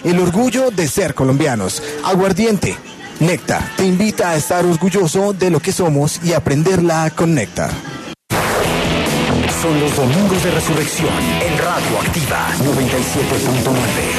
el orgullo de ser colombianos. Aguardiente, Néctar, te invita a estar orgulloso de lo que somos y aprenderla con Néctar. Son los domingos de resurrección en Radio Activa 97.9.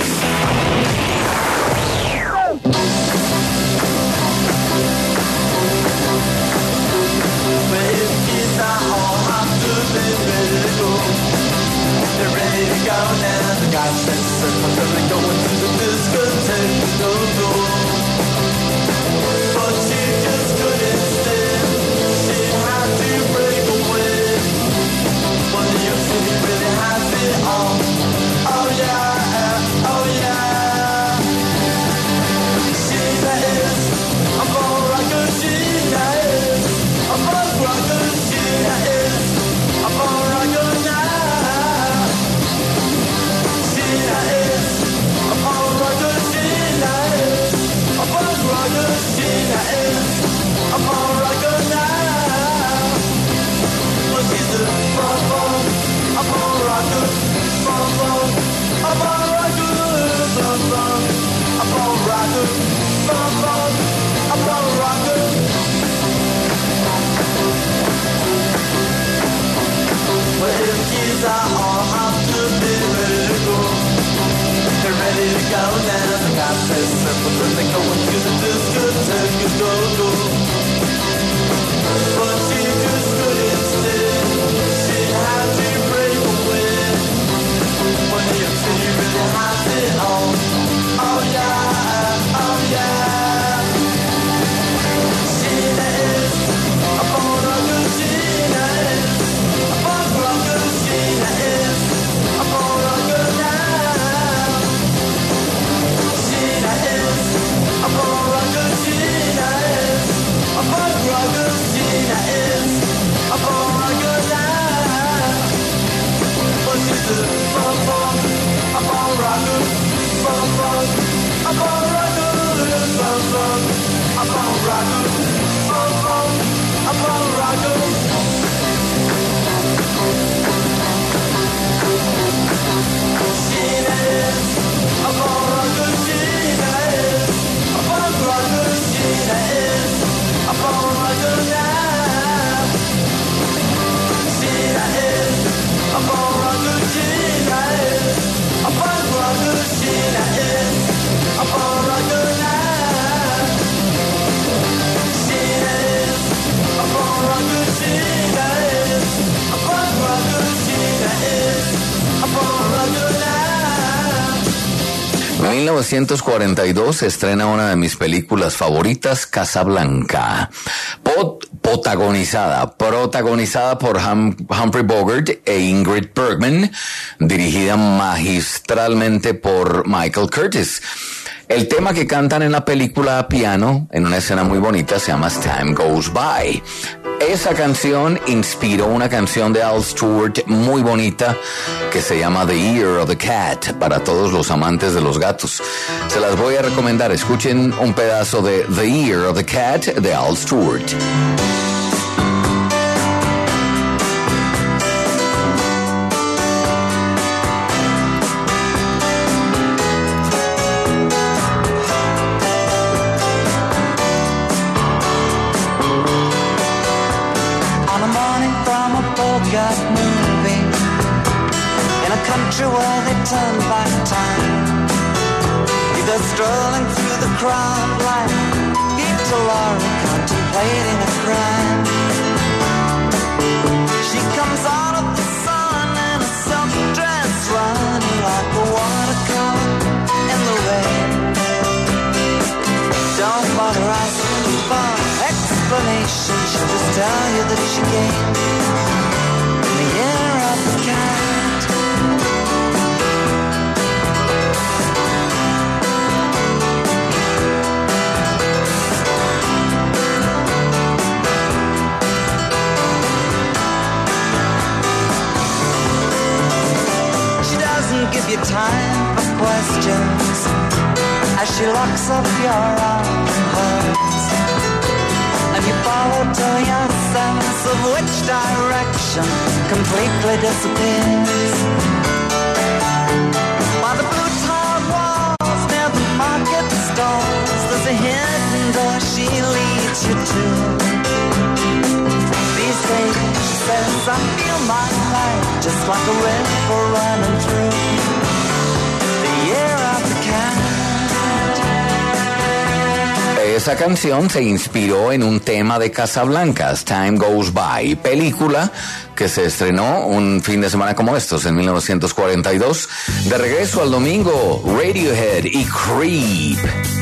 En 1942 se estrena una de mis películas favoritas, Casablanca, protagonizada por Humphrey Bogart e Ingrid Bergman, dirigida magistralmente por Michael Curtiz. El tema que cantan en la película a piano, en una escena muy bonita, se llama As Time Goes By. Esa canción inspiró una canción de Al Stewart muy bonita que se llama The Year of the Cat, para todos los amantes de los gatos. Se las voy a recomendar. Escuchen un pedazo de The Year of the Cat de Al Stewart. Where they turn back time, you go strolling through the crowd like Peter Lorre contemplating a crime. She comes out of the sun in a silk dress, running like a watercolor in the rain. Don't bother asking for explanation, she'll just tell you that she came in the year of the cat. Give you time for questions as she locks up your arm in hers, and you follow till your sense of which direction completely disappears. While the blue tiled walls near I feel my life just like a river running through the year of the cat. Esa canción se inspiró en un tema de Casablancas, Time Goes By, película que se estrenó un fin de semana como estos, en 1942. De regreso al domingo, Radiohead y Creep.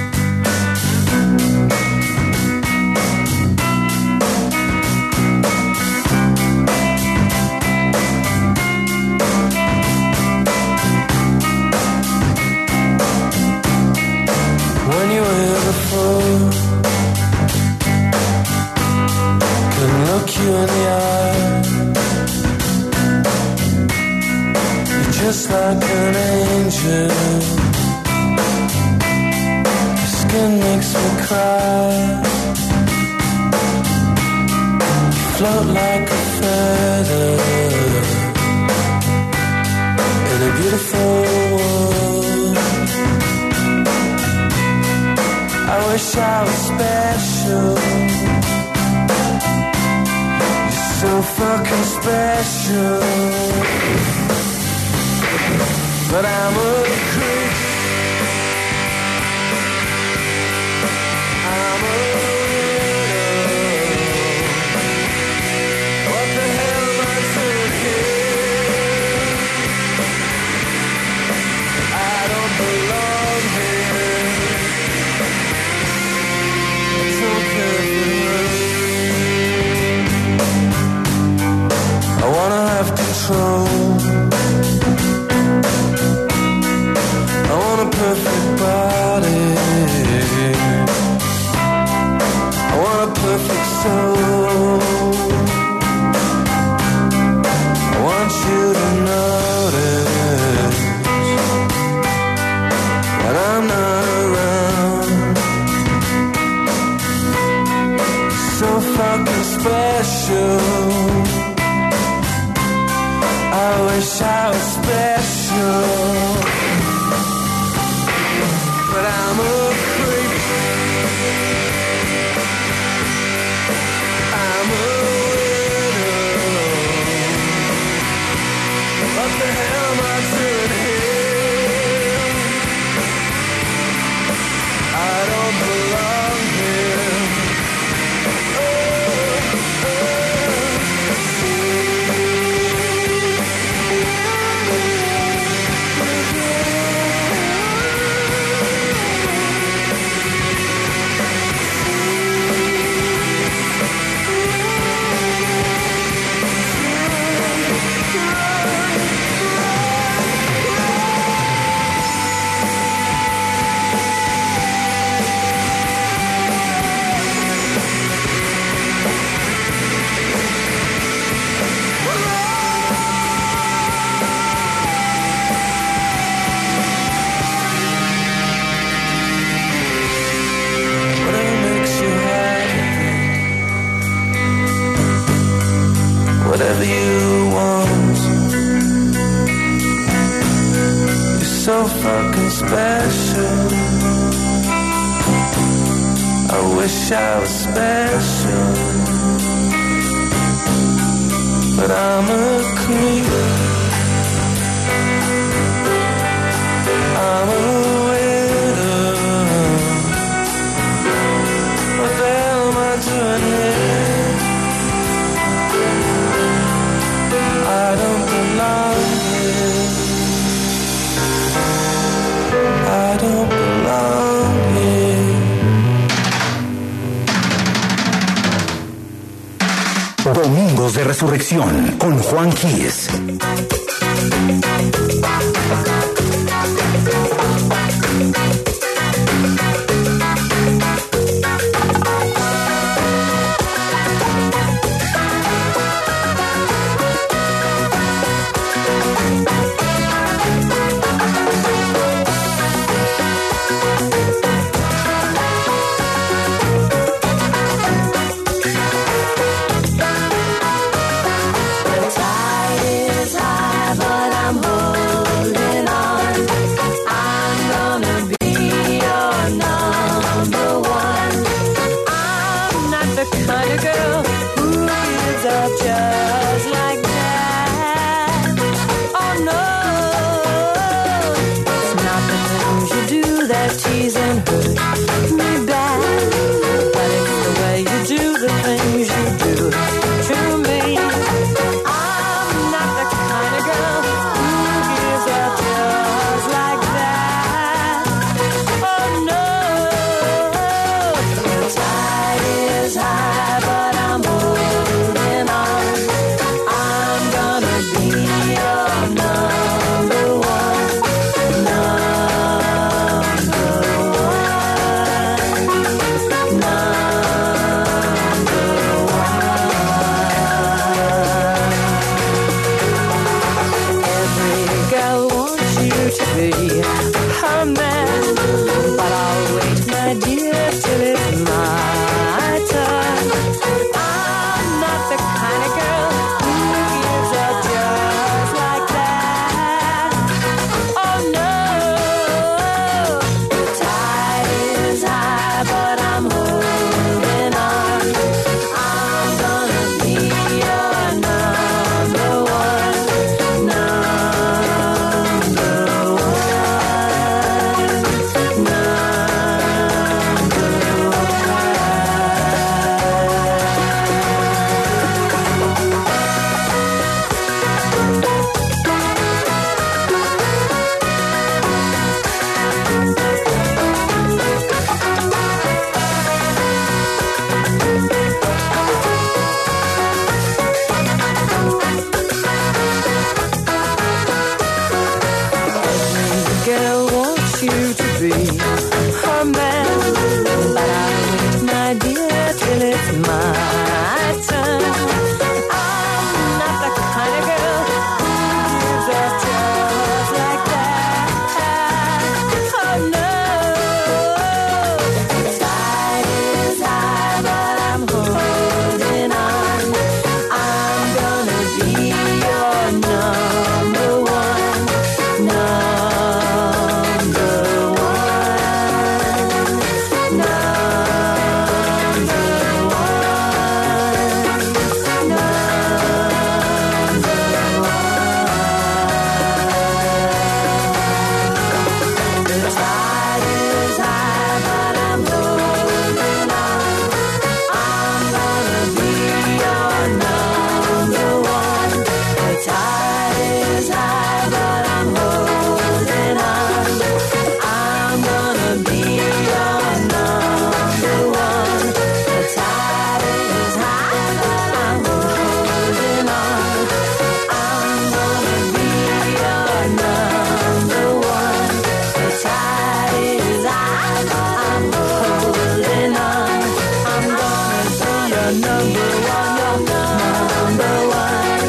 You in the eye, you're just like an angel. Your skin makes me cry. You float like a feather in a beautiful world. I wish I was special, so fucking special, but I'm a creep. I'm a widow. What the hell am I doing here? I don't belong here. I don't care if it hurts. I wanna have control. I want a perfect body. I want a perfect soul. I want you to notice when I'm not around. So fucking special. I wish I was special, but I'm a creep. I'm a widow. What the hell am I doing here? I don't belong here. Whatever you want, you're so fucking special. I wish I was special, but I'm a creep. I'm a widow. What the hell am I doing here? I don't belong here. I don't belong here. Domingos de Resurrección con Juan Quiles. The tide is high. be her man. But I'll wait, my dear, till it's my turn. I'm not the kind of girl who gives up just like that. Oh no, the tide is high, but I'm holding on. I'm gonna be your number one, number one, number one, the tide is high, but I'm holding on. I'm gonna be your number one. The tide is high, but I'm holding on. I'm gonna be your number one. The tide is high, but I'm holding on. I'm gonna be your number one. The tide is high, but I'm holding on. I'm gonna be your number one, your number one.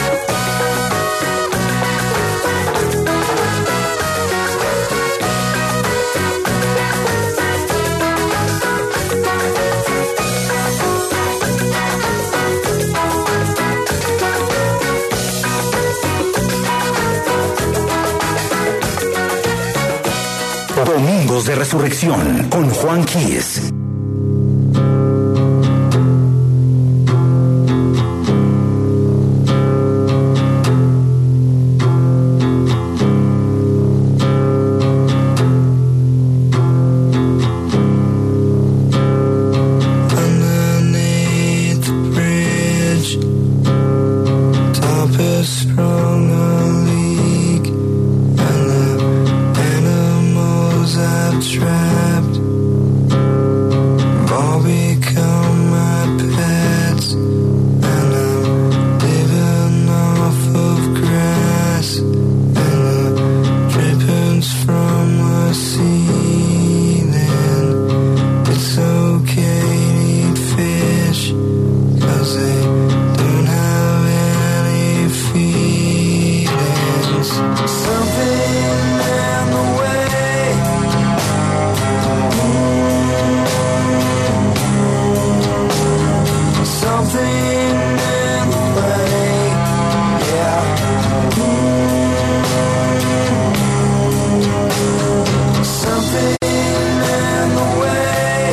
Domingos de Resurrección con Juan Quies. Underneath the bridge, top has sprung a leak, and the animals I've trapped have all become my pets, and I'm living off of grass and the drippings from the ceiling. It's okay to eat fish, 'cause they don't have any feelings. Something in the way, something in the way, yeah. Something in the way.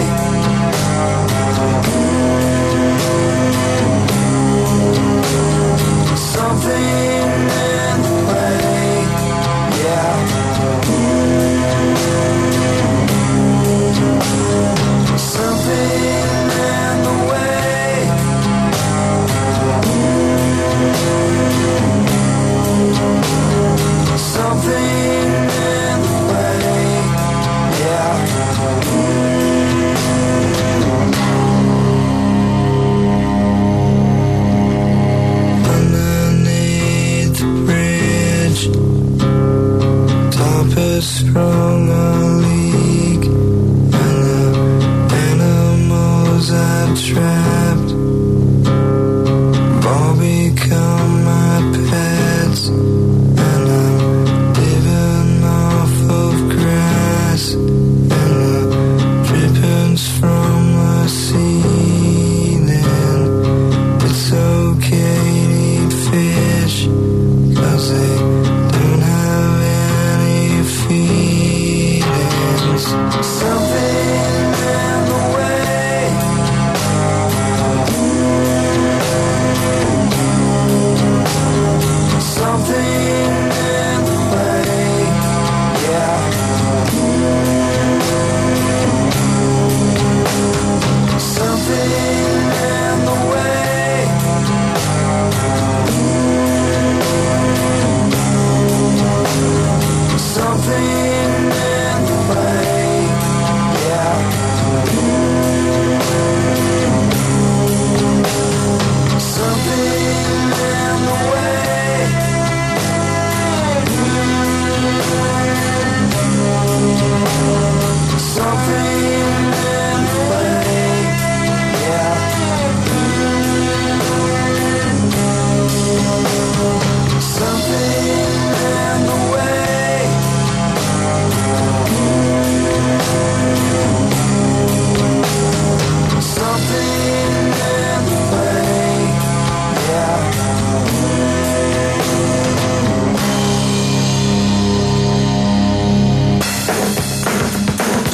Something in the way, yeah. Something in the way. Something in the way, yeah. Underneath the bridge, top has sprung a leak, and the animals I've trapped have all become my pets, and I'm living off of grass and the drippings from the ceiling. It's okay to eat fish, 'cause they don't have any feelings. Something in the way. Something in the way, yeah. Something in the way. Something in the way,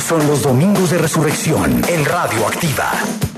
son los domingos de resurrección en Radio Activa.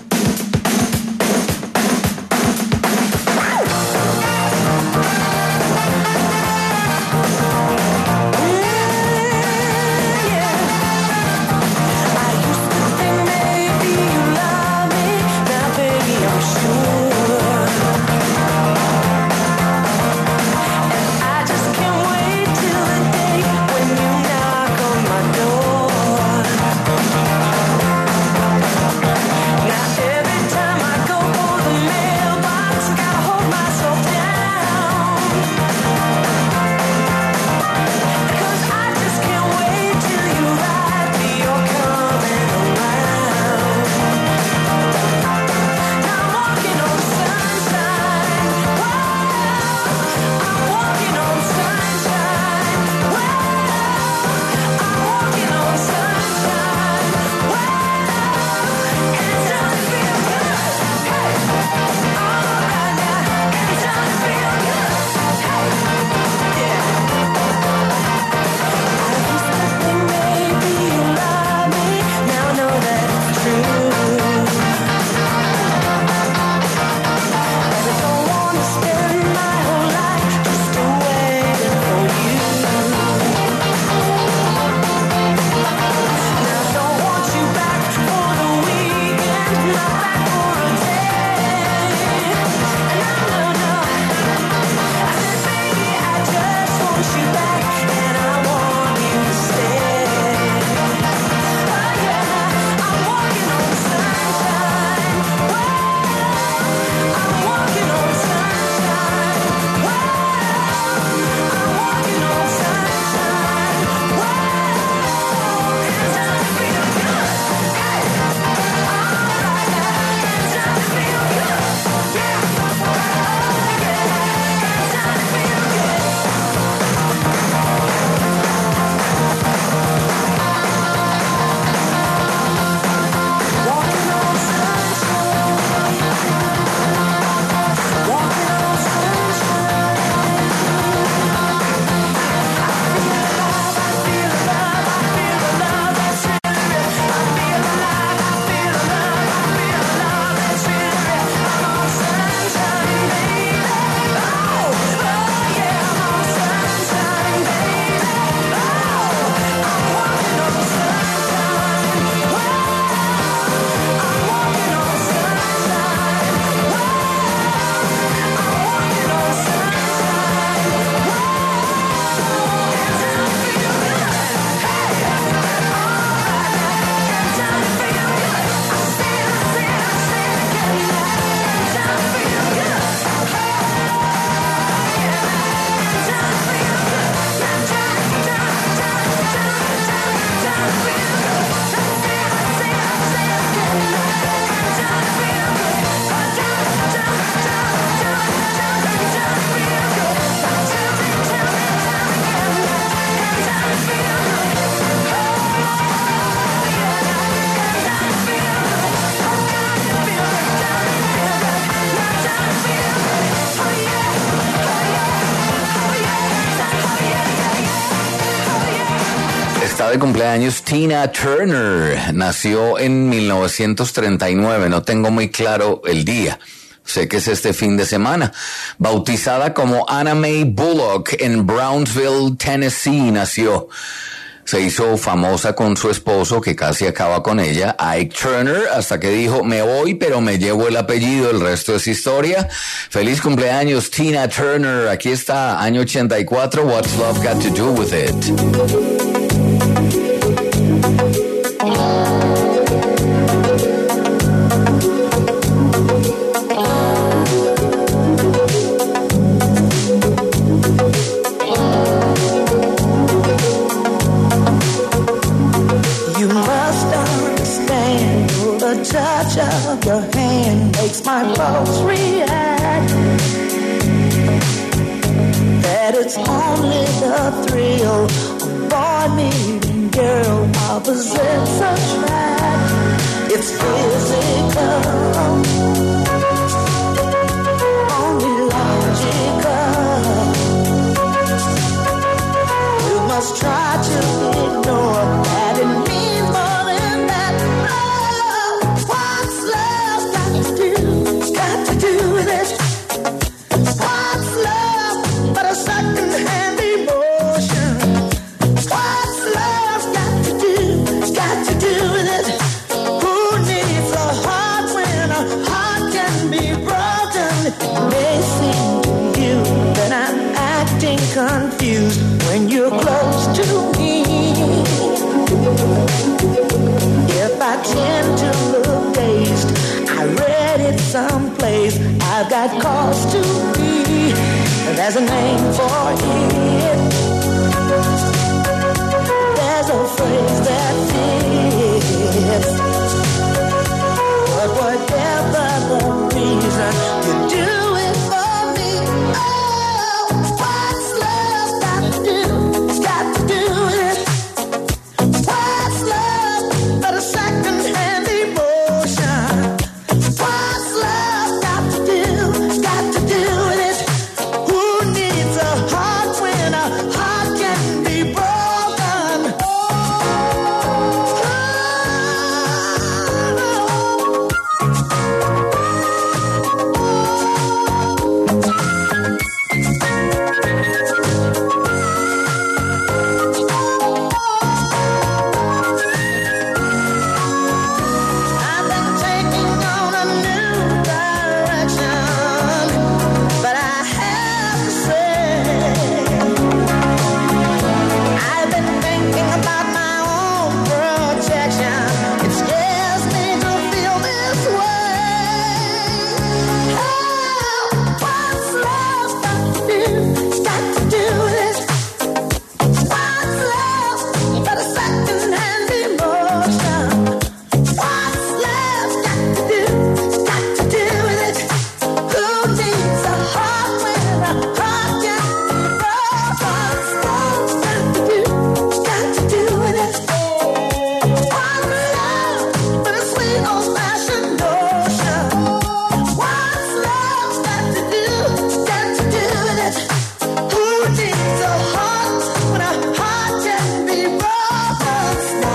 De cumpleaños Tina Turner. Nació en 1939, no tengo muy claro el día. Sé que es este fin de semana. Bautizada como Anna Mae Bullock en Brownsville, Tennessee, nació. Se hizo famosa con su esposo, que casi acaba con ella, Ike Turner, hasta que dijo, me voy, pero me llevo el apellido, el resto es historia. Feliz cumpleaños, Tina Turner. Aquí está, año 84, What's Love Got to Do With It? Touch of your hand makes my pulse react. That it's only the thrill of boy meeting girl opposites attract. It's physical, only logical. You must try to ignore that it means more than tend to look dazed. I read it someplace. I've got cause to be. There's a name for it. There's a phrase that fits. But whatever the reason, you do it for me. Oh, what's love got to do? It's got to do with it. What's love but a second-hand emotion? What's love got to do? It's got to do with it. Who needs a heart when a heart can be broken? I've been taking on a new direction, but I have to say, I've been thinking about my own protection. It scares me to feel this way. Oh, what's love got to do? It's got to do with it. What's love but a second-hand emotion? What's love got to do? It's got to do with it. Who needs a heart when a heart can be broken? What's love got to do? It's got to do with it. What's love but a sweet old-fashioned notion? What's love got to do? It's got to do with it. Who needs a heart when a heart can be broken?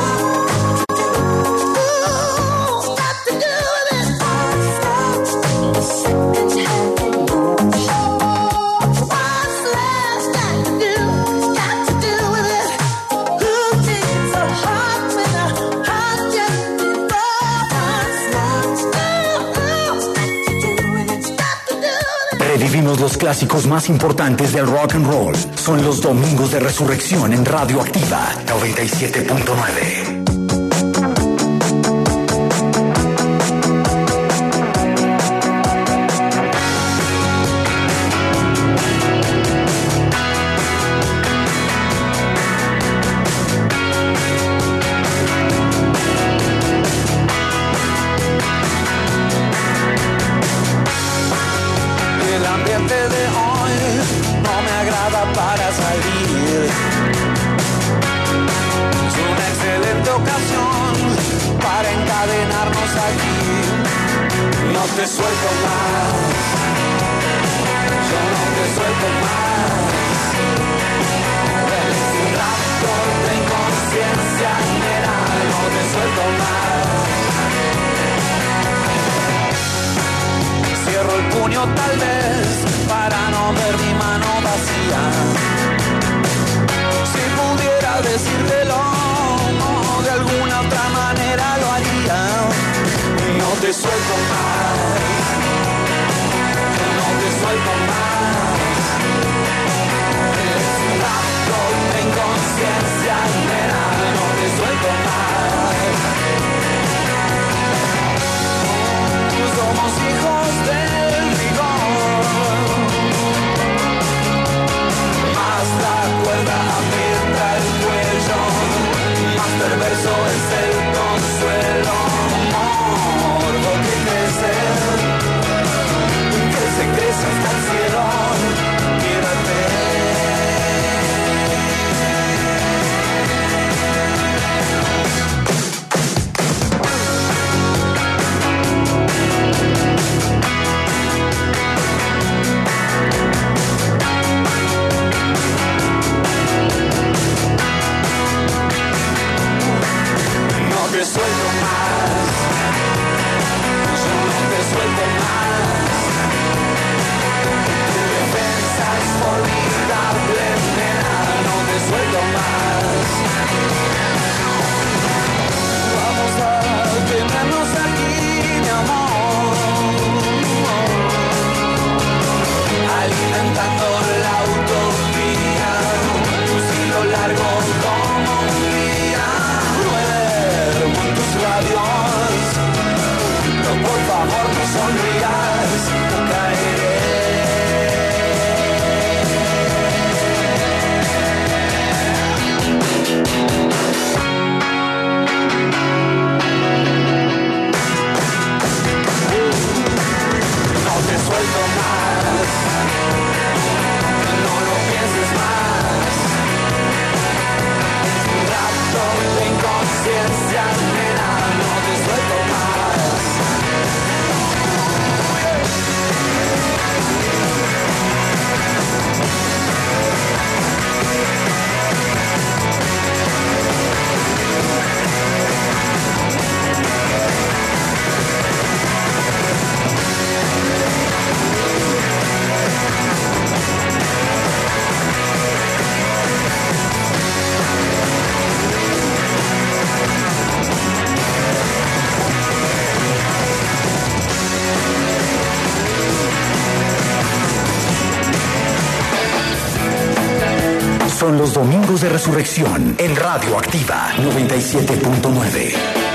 Ooh, got to do with it. What's love? Second-hand emotion. What's love got to do? Got to do with it. Who needs a heart when a heart can be broken? What's love got to do with it? Got to do with it. Revivimos los clásicos más importantes del rock and roll. Son los Domingos de Resurrección en Radioactiva 97.9. El ambiente de hoy no me agrada para salir. Es una excelente ocasión para encadenarnos aquí. No te suelto más, yo no te suelto más. Es un raptor de inconsciencia general, no te suelto más. Cierro el puño tal vez para no ver mi mano vacía. Si pudiera decírtelo, no, de alguna otra manera lo haría. No te suelto más, no te suelto más. Es un acto de inconsciencia general, no te suelto más. Somos hijos del rigor, más la cuerda aprieta el cuello, más perverso es el consuelo. Morbo que crece hasta el cielo. Quédate. No te suelto más, yo no te suelto más. Tu defensa es formidable, nena, no te suelto más. Vamos a tenernos aquí, mi amor, alimentando la utopía, un hilo largo como un día. Duermo en tus labios. Son los domingos de resurrección en Radio Activa 97.9.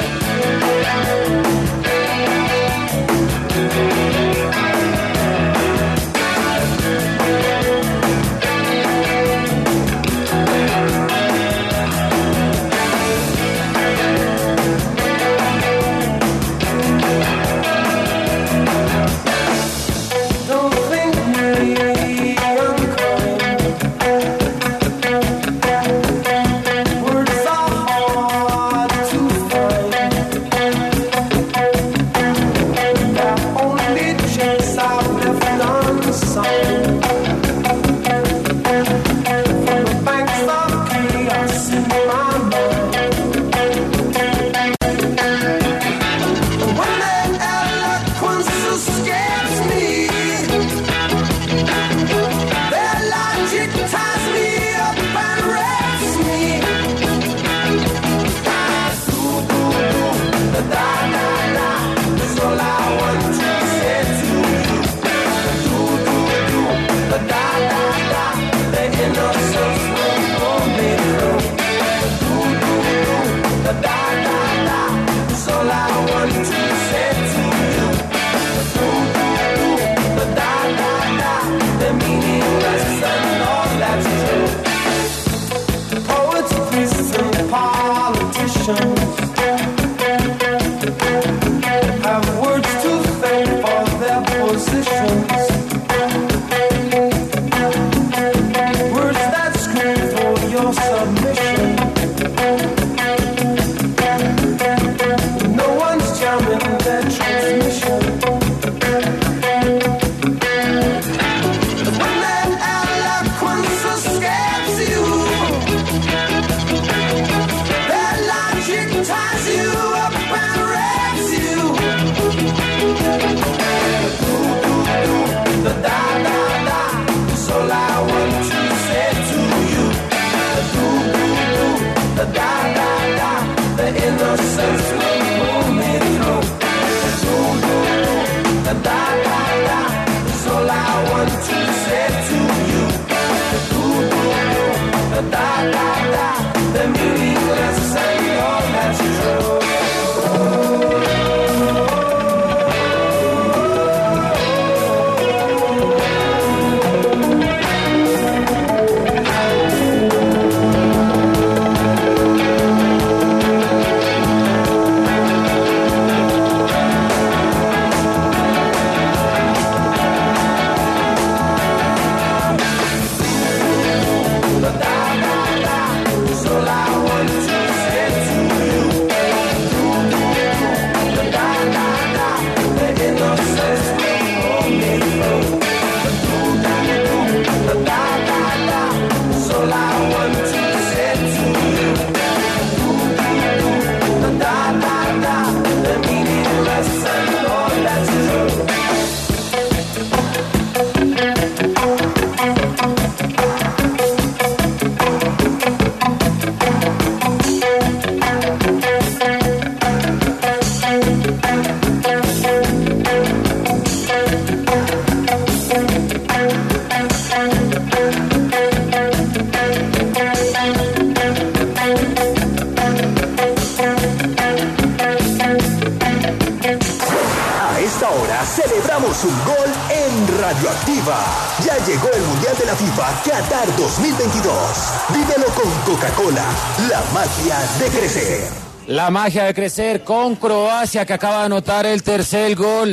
Celebramos un gol en Radioactiva. Ya llegó el Mundial de la FIFA Qatar 2022. Vívelo con Coca-Cola, la magia de crecer. La magia de crecer con Croacia, que acaba de anotar el tercer gol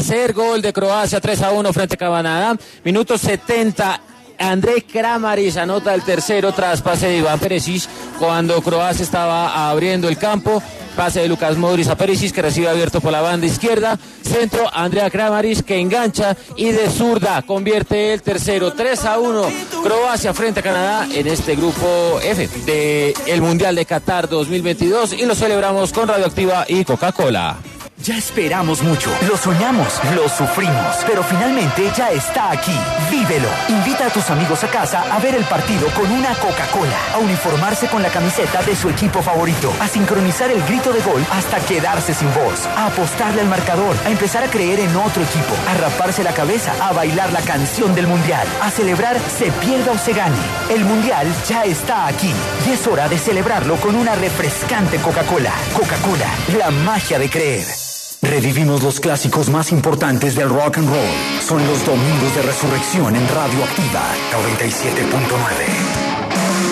de Croacia, 3-1 frente a Canadá. Minuto 70. Andrej Kramaric anota el tercero tras pase de Iván Perisic cuando Croacia estaba abriendo el campo. Pase de Lucas Modric a Perisic, que recibe abierto por la banda izquierda. Centro, Andrej Kramaric, que engancha y de zurda convierte el tercero. 3-1 Croacia frente a Canadá en este grupo F del Mundial de Qatar 2022 y lo celebramos con Radioactiva y Coca-Cola. Ya esperamos mucho, lo soñamos, lo sufrimos, pero finalmente ya está aquí. Vívelo. Invita a tus amigos a casa a ver el partido con una Coca-Cola, a uniformarse con la camiseta de su equipo favorito, a sincronizar el grito de gol hasta quedarse sin voz, a apostarle al marcador, a empezar a creer en otro equipo, a raparse la cabeza, a bailar la canción del Mundial, a celebrar se pierda o se gane. El Mundial ya está aquí y es hora de celebrarlo con una refrescante Coca-Cola. Coca-Cola, la magia de creer. Revivimos los clásicos más importantes del rock and roll. Son los Domingos de Resurrección en Radio Activa 97.9.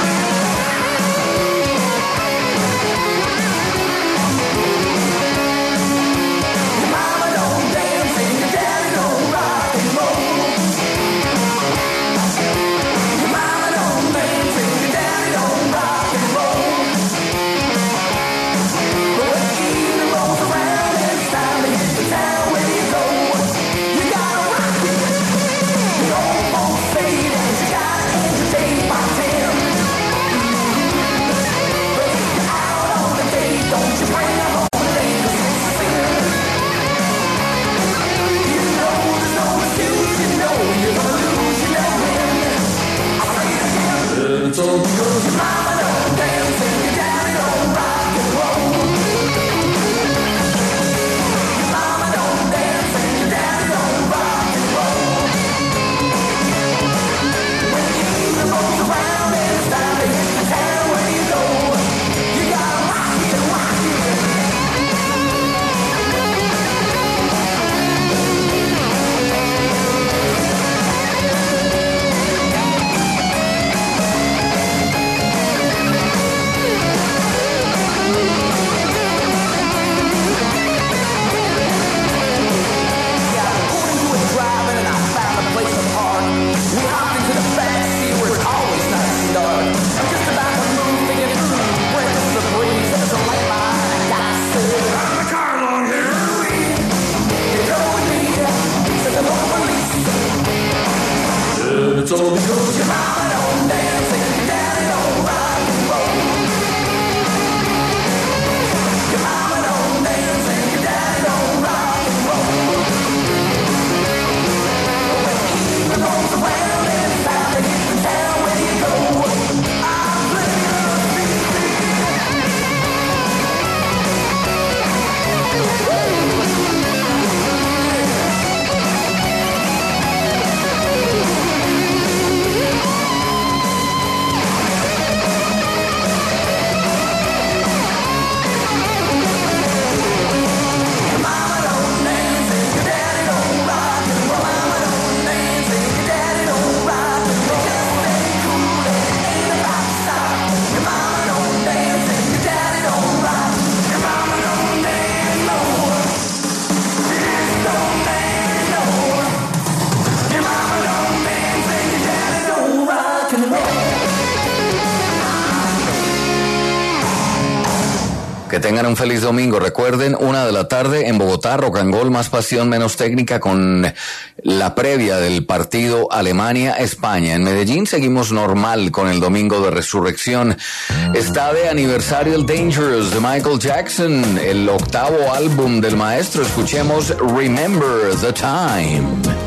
Que tengan un feliz domingo. Recuerden, 1:00 p.m. en Bogotá, Rock and Roll, más pasión, menos técnica, con la previa del partido Alemania-España. En Medellín seguimos normal con el Domingo de Resurrección. Está de aniversario el Dangerous de Michael Jackson, el 8º álbum del maestro. Escuchemos Remember the Time.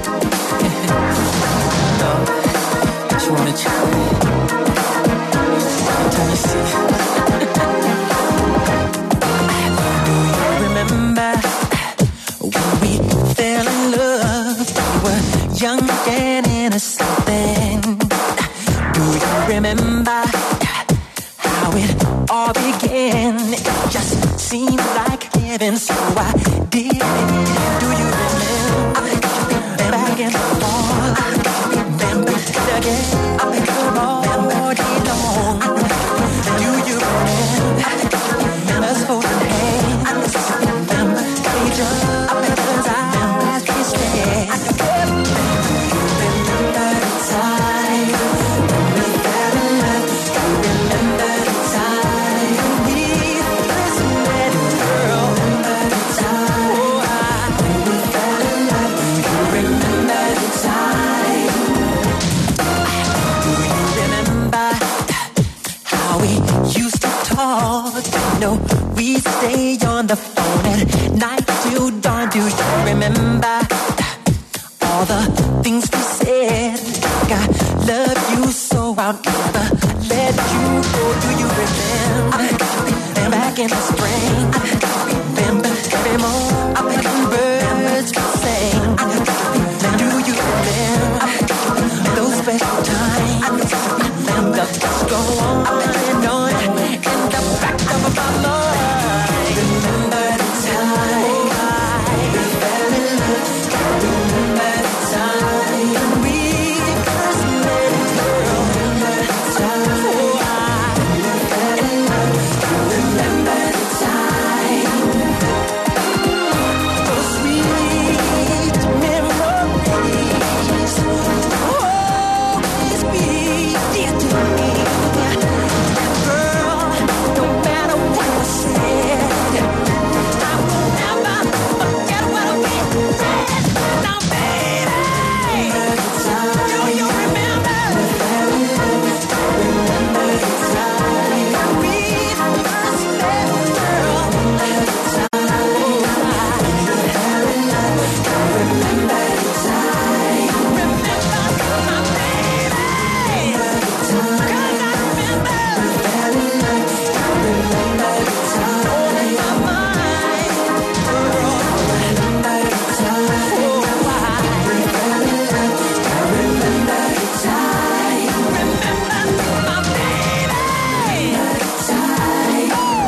Young and innocent then. Do you remember how it all began? It just seemed like heaven, so I did it. Do you remember back in the fall? Remember again all day long. Do you remember us holding hands? Remember each other's eyes we stare. No, we stay on the phone at night. do you remember all the things we said? Like I love you so I'll never let you go. Do you remember back in the spring? Remember every morning birds would sing. Do you remember those special times? Remember just go on and on in the back of my mind. Remember the time we fell in love. Remember the time when we first met, girl. Remember the time we fell in love. Remember the time. Those sweet memories always be dear to me. Girl, no matter what I said, I will never forget what we said. Now, baby, do you remember? Remember the time we first met, girl. Remember the time. Remember the time. Remember my baby. 'Cause I remember. Remember the time. On my mind, girl. Remember the time. Oh, I remember the time. Remember my baby. Remember the time.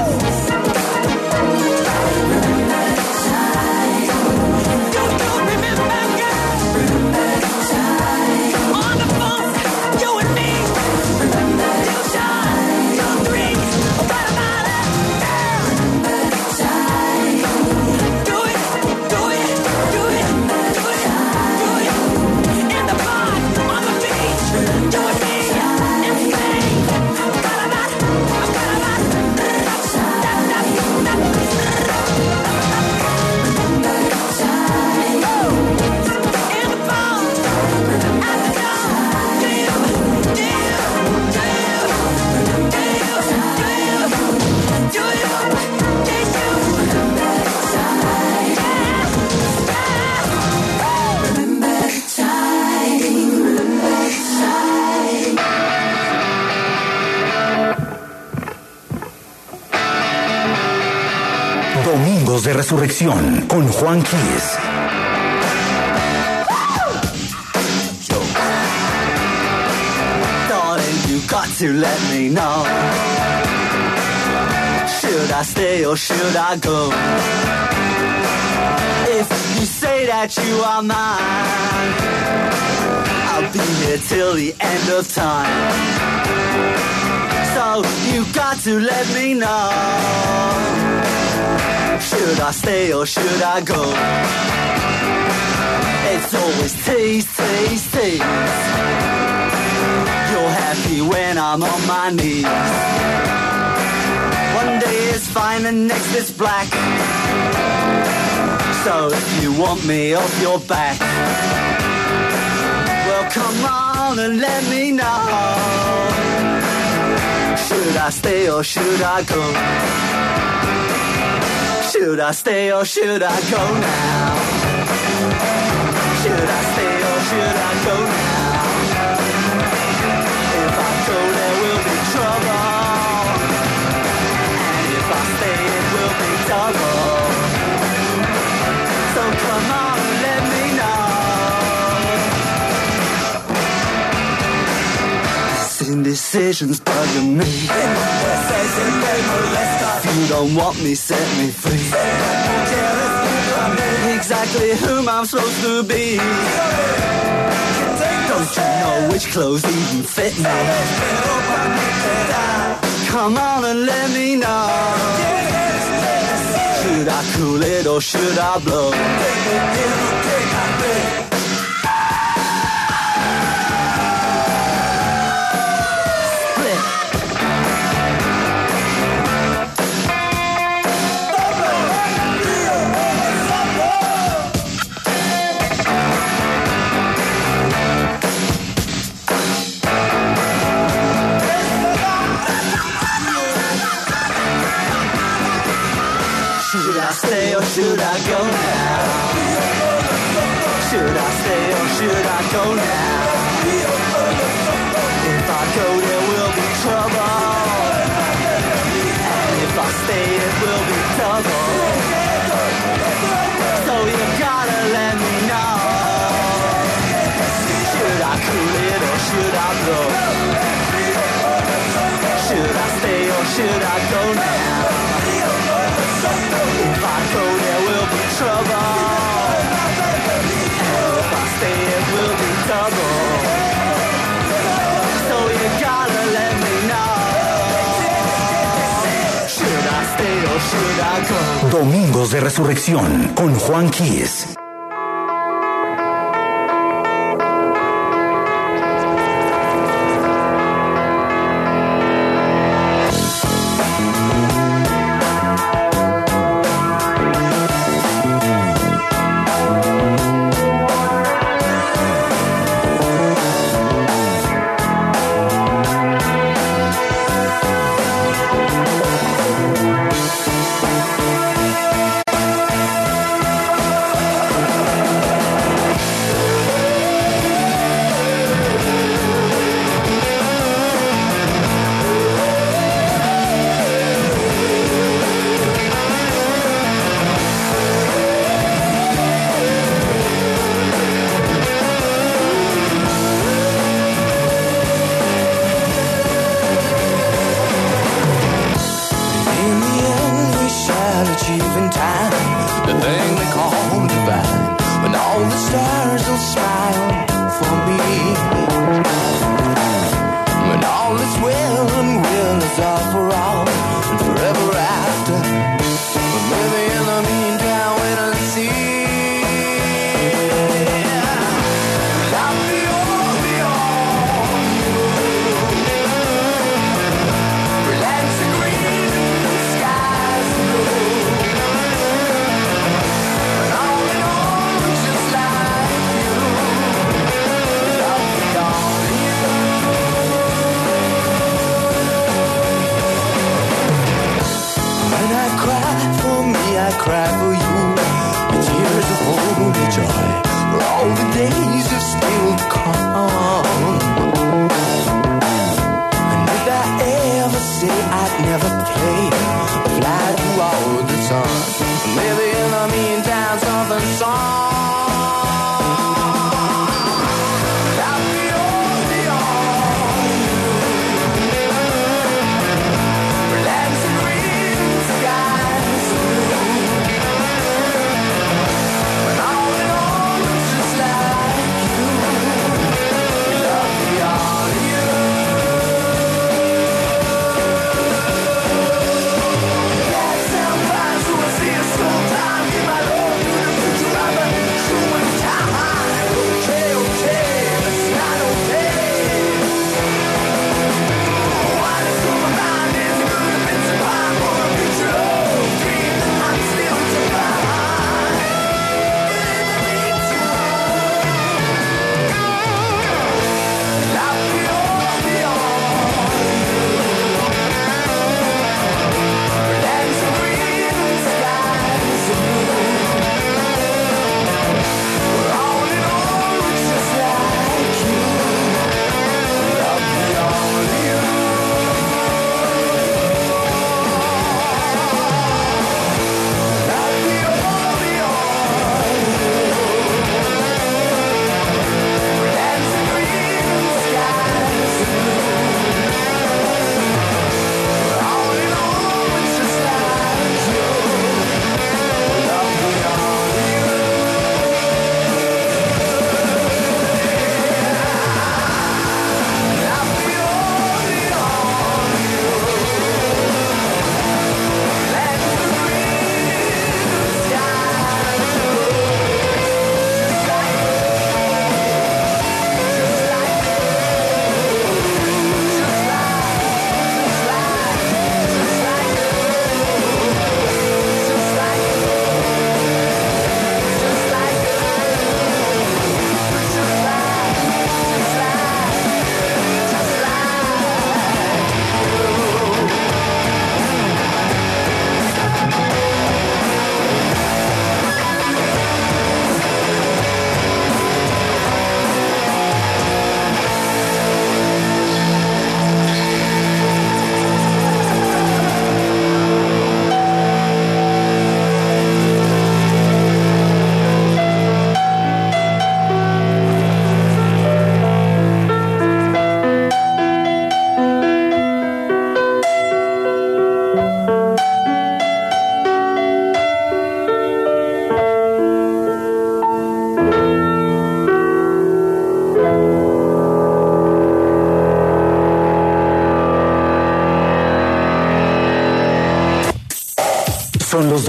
Remember the time. Do you remember, girl? Remember the time. On the phone, you and me. Remember you shine, you dream. What about it, girl? Remember the time. Do it, do it, do it, do it, do it. In the park, on the beach, you and me, and sing. What about it? What about it? Remember the time. Remember the time. In the park, at the dawn. Do you, do you, do you, do you, do you, do you, remember the time? Remember the time. Remember the time. Domingos de Resurrección con Juan Kiss. Darling, you got to let me know. Should I stay or should I go? If you say that you are mine, I'll be here till the end of time. So you got to let me know. Should I stay or should I go? It's always tease, tease, tease. You're happy when I'm on my knees. One day is fine, the next is black. So if you want me off your back, well, come on and let me know. Should I stay or should I go? Should I stay or should I go now? Should I stay or should I go now? If I go, there will be trouble. And if I stay, it will be double. So come on and let me know. This indecision's bugging me. If you don't want me, set me free. Exactly whom I'm supposed to be. Don't you know which clothes even fit me? Come on and let me know. Should I cool it or should I blow? Should I stay or should I go now? Should I stay or should I go now? If I go there will be trouble, and if I stay it will be double. So you gotta let me know. Should I cool it or should I blow? Should I stay or should I go now? If I go there will be trouble, and if I stay it will be double. So you gotta let me know. Should I stay or should I go? Domingos de Resurrección con Juan Kiss.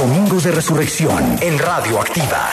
Domingos de Resurrección en Radio Activa.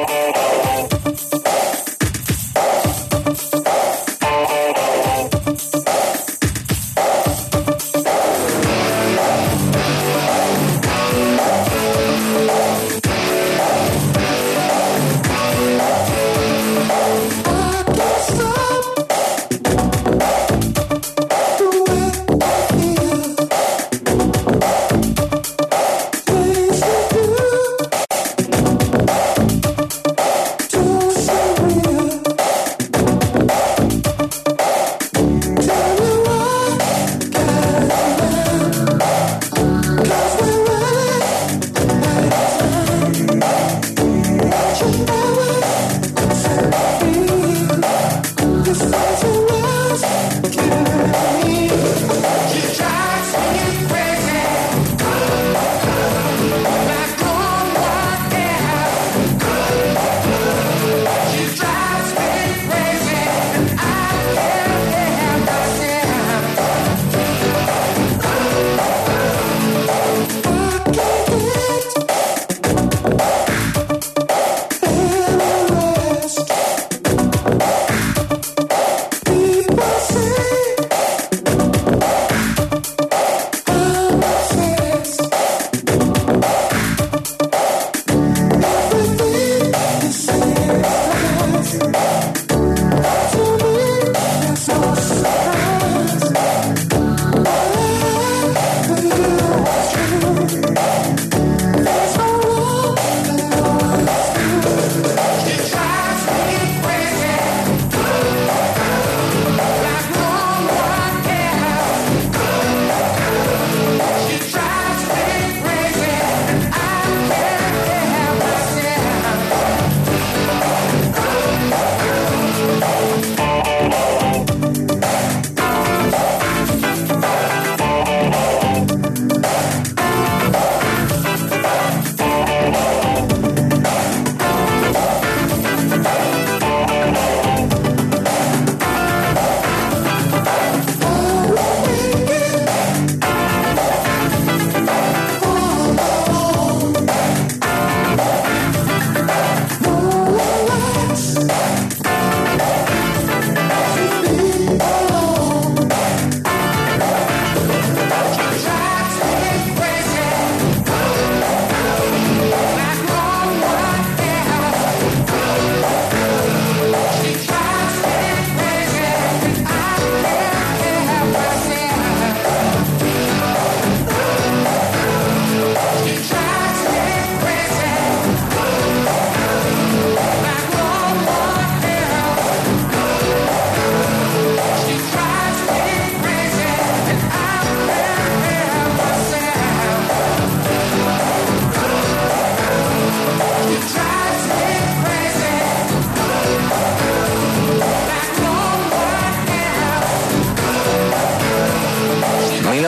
En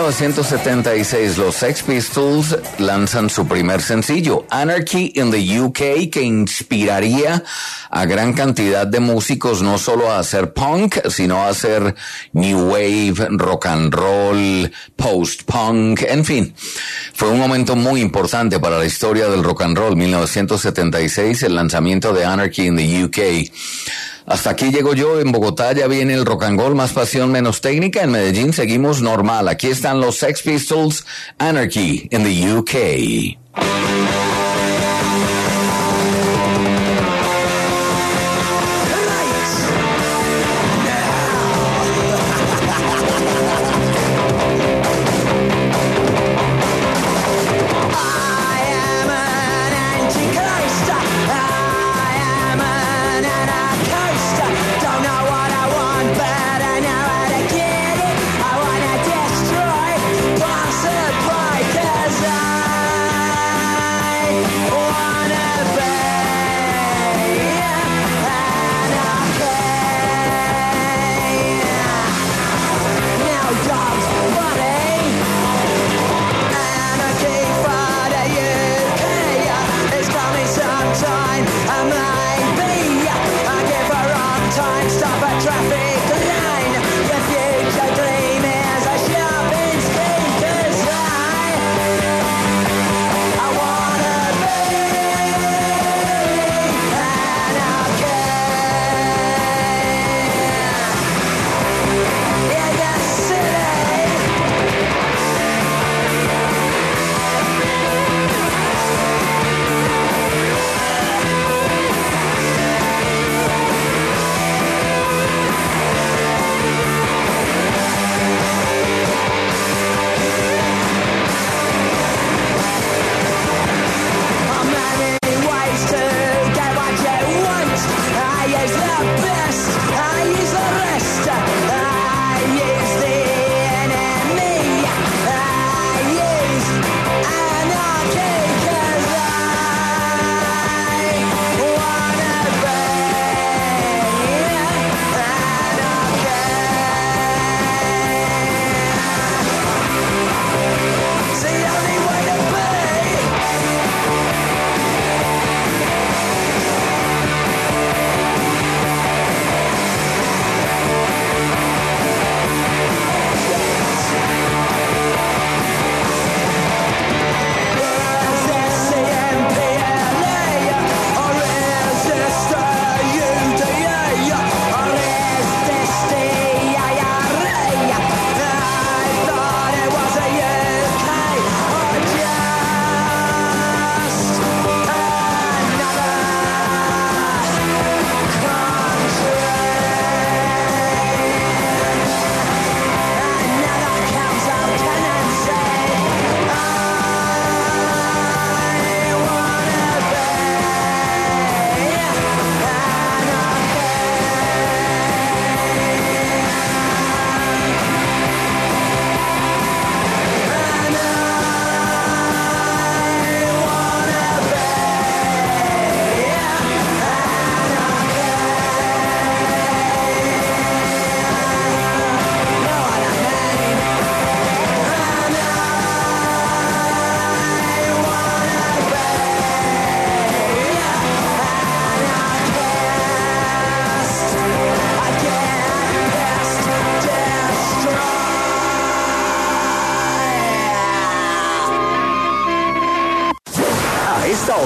1976, los Sex Pistols lanzan su primer sencillo, Anarchy in the UK, que inspiraría a gran cantidad de músicos no solo a hacer punk, sino a hacer new wave, rock and roll, post-punk, en fin. Fue un momento muy importante para la historia del rock and roll. 1976, el lanzamiento de Anarchy in the UK. Hasta aquí llego yo. En Bogotá ya viene el rock and roll, más pasión, menos técnica. En Medellín seguimos normal. Aquí están los Sex Pistols, Anarchy in the UK.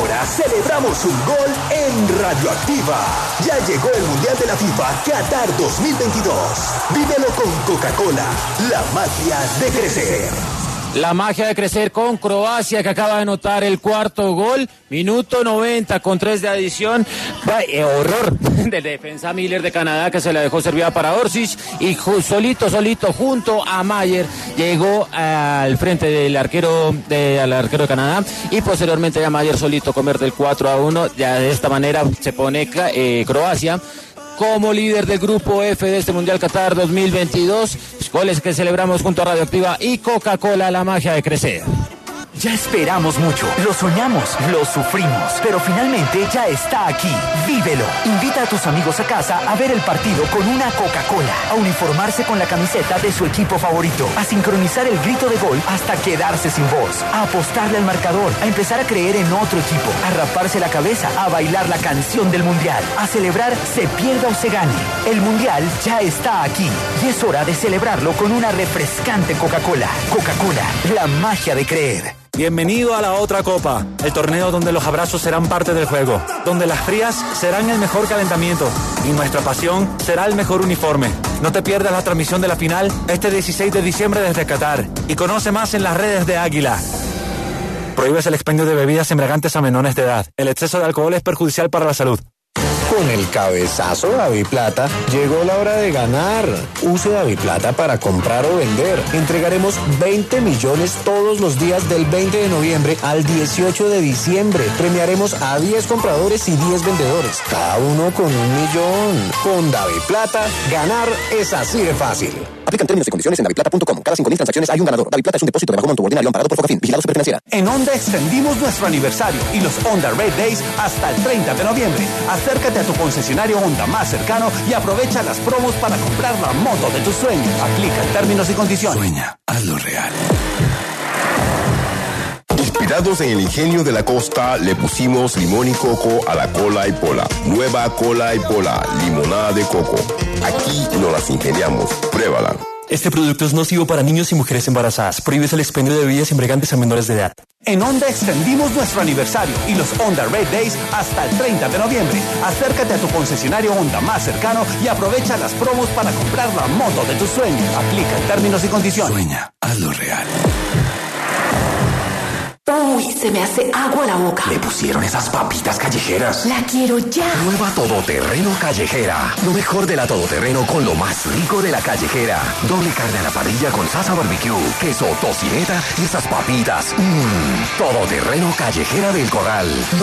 Ahora celebramos un gol en Radioactiva. Ya llegó el Mundial de la FIFA Qatar 2022. Vívelo con Coca-Cola, la magia de crecer. La magia de crecer con Croacia, que acaba de anotar el cuarto gol. Minuto 90 con 3 de adición. Horror del defensa Miller de Canadá, que se la dejó servida para Orsic. Y solito junto a Mayer llegó al frente del arquero de Canadá. Y posteriormente ya Mayer solito convierte el 4-1. Ya de esta manera se pone Croacia como líder del grupo F de este Mundial Qatar 2022. Goles que celebramos junto a Radioactiva y Coca-Cola, la magia de crecer. Ya esperamos mucho, lo soñamos, lo sufrimos, pero finalmente ya está aquí. Vívelo. Invita a tus amigos a casa a ver el partido con una Coca-Cola, a uniformarse con la camiseta de su equipo favorito, a sincronizar el grito de gol hasta quedarse sin voz, a apostarle al marcador, a empezar a creer en otro equipo, a raparse la cabeza, a bailar la canción del Mundial, a celebrar se pierda o se gane. El Mundial ya está aquí y es hora de celebrarlo con una refrescante Coca-Cola. Coca-Cola, la magia de creer. Bienvenido a la otra copa, el torneo donde los abrazos serán parte del juego, donde las frías serán el mejor calentamiento y nuestra pasión será el mejor uniforme. No te pierdas la transmisión de la final este 16 de diciembre desde Qatar y conoce más en las redes de Águila. Prohíbes el expendio de bebidas embriagantes a menores de edad. El exceso de alcohol es perjudicial para la salud. Con el cabezazo Daviplata llegó la hora de ganar. Use Daviplata para comprar o vender. Entregaremos 20 millones todos los días del 20 de noviembre al 18 de diciembre. Premiaremos a 10 compradores y 10 vendedores, cada uno con 1 millón. Con Daviplata, ganar es así de fácil. Aplican términos y condiciones en daviplata.com. Cada 5.000 transacciones hay un ganador. Daviplata es un depósito de bajo monto ordinario amparado por Focafin. Vigilado Superfinanciera. En Honda extendimos nuestro aniversario y los Honda Red Days hasta el 30 de noviembre. Acércate a tu concesionario Honda más cercano y aprovecha las promos para comprar la moto de tus sueños. Aplican términos y condiciones. Sueña, hazlo real. Inspirados en el ingenio de la costa, le pusimos limón y coco a la cola y pola. Nueva cola y pola, limonada de coco. Aquí nos las ingeniamos. Pruébala. Este producto es nocivo para niños y mujeres embarazadas. Prohíbes el expendio de bebidas embriagantes a menores de edad. En Honda extendimos nuestro aniversario y los Honda Red Days hasta el 30 de noviembre. Acércate a tu concesionario Honda más cercano y aprovecha las promos para comprar la moto de tus sueños. Aplican términos y condiciones. Sueña, hazlo real. Uy, se me hace agua la boca. Le pusieron esas papitas callejeras. La quiero ya. Nueva Todoterreno Callejera. Lo mejor de la Todoterreno con lo más rico de la callejera. Doble carne a la parrilla con salsa barbecue, queso, tocineta y esas papitas. Todoterreno Callejera del Corral.